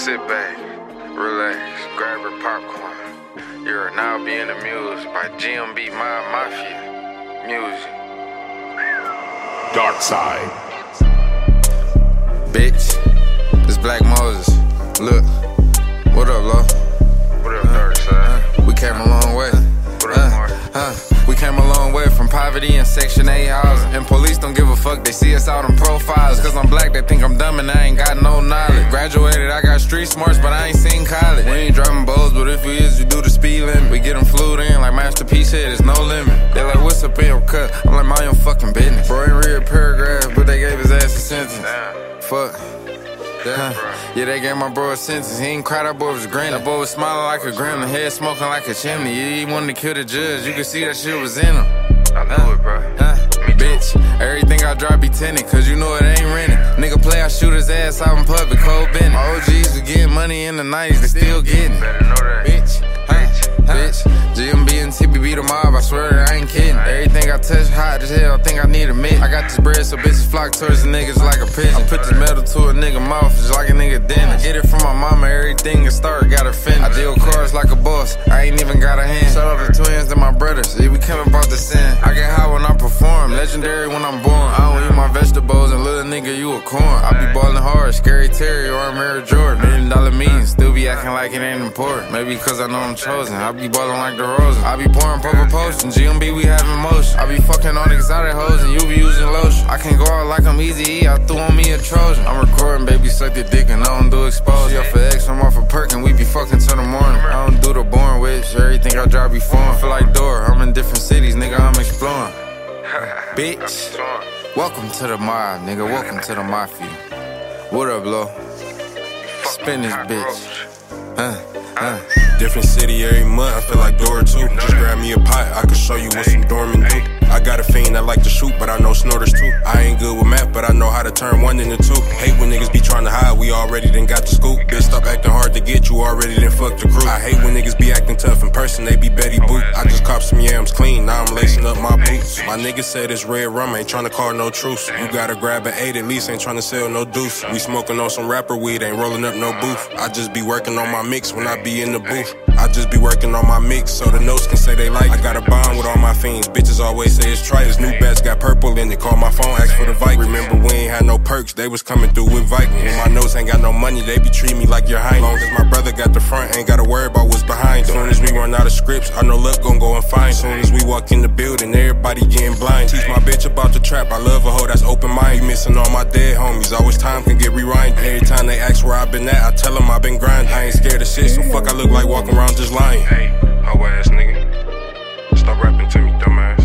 Sit back, relax, grab your popcorn. You are now being amused by GMB Mob Mafia music. Dark Side. Bitch, this Black Moses. Look, what up, Lo? What up, Dark Side? We came a long way. What up, Mark? We came a long way from poverty and Section 8 housing. And police don't give a fuck, they see us out on profiles. Cause I'm black, they think I'm dumb and I ain't got no knowledge. Graduated, I got street smarts, but I ain't seen college. We ain't driving bows, but if we is, we do the speed limit. We get them flued in like Master P said, there's no limit. They like, what's up in your cut? I'm like, my own fucking business. Bro ain't read a paragraph, but they gave his ass a sentence. Fuck. Yeah, they gave my bro a sentence. He ain't cried, that boy was grinning. That boy was smiling like a gremlin, head smoking like a chimney. Yeah, he wanted to kill the judge, you could see that shit was in him. I know it, bro. Bitch, everything I drive be tinted, cause you know it ain't rented. Nigga play, I shoot his ass out in public, cold business. My OGs was getting money in the 90s, they still getting it. Better know that. Bitch, bitch. GMB and TBB the mob, I swear that I ain't kidding. Everything I touch hot as hell, I think I need a mitt. I got this bread so bitches flock towards the niggas like a pigeon. I put this metal to a nigga mouth just like a nigga dentist. Get it from my mama, everything a start got a finish. I deal cars like a boss, I ain't even got a hand. Shout out the twins and my brothers, yeah, we came about the sin. I get high when I perform, legendary when I'm born. I don't eat my vegetables and little nigga, you a corn. I be ballin' hard, Scary Terry or I'm Air Jordan. $1 million meetings, still be acting like it ain't important. Maybe cause I know I'm chosen, I be ballin' like the Rosen. I be pouring purple potions, GMB we having motion. I be fucking on exotic hoes and you be using lotion. I can't go out like I'm Easy E, I threw on me a Trojan. I'm recording, baby, suck the dick and I don't do exposure. Off for X, I'm off for perk and we be fucking till the morning. I don't do the boring witch, everything I drive be foreign. Feel like Dora, I'm in different cities, nigga, I'm exploring. Bitch, welcome to the mob, nigga, welcome to the mafia. What up, Lo? Spin this bitch. Different city every month, I feel like Dora too. Just grab me a pot, I can show you what some dormant do. I got a fiend that like to shoot, but I know snorters too. I ain't good with math, but I know how to turn one into two. Hate when niggas be trying to hide, we already done got the scoop. Bitch, stop acting hard to get, you already done fuck the crew. I hate when niggas be acting tough in person, they be Betty Boop. I just copped some yams clean, now I'm lacing up my boots. My nigga said it's red rum, ain't trying to call no truce. You gotta grab an 8 at least, ain't trying to sell no deuce. We smoking on some rapper weed, ain't rolling up no booth. I just be working on my mix when I be in the booth. I just be working on my mix so the notes can say they like it. I got a bond with all my fiends, bitches always say it's trite. This new batch got purple in it, call my phone, ask for the Viking. Remember we ain't had no perks, they was coming through with Viking. When my notes ain't got no money, they be treating me like your hind. Long as my brother got the front, ain't gotta worry about what's behind. Soon as we run out of scripts, I know luck gon' go and find. Soon as we walk in the building, everybody getting blind. Teach my bitch about the trap, I love a hoe that's open mind. Missing all my dead homies, always time can get rewind. Every time they ask where I been at, I tell them I been grinding. I ain't scared of shit, so fuck I look like walking around just lying. Hey, hoe ass nigga. Stop rapping to me, dumbass.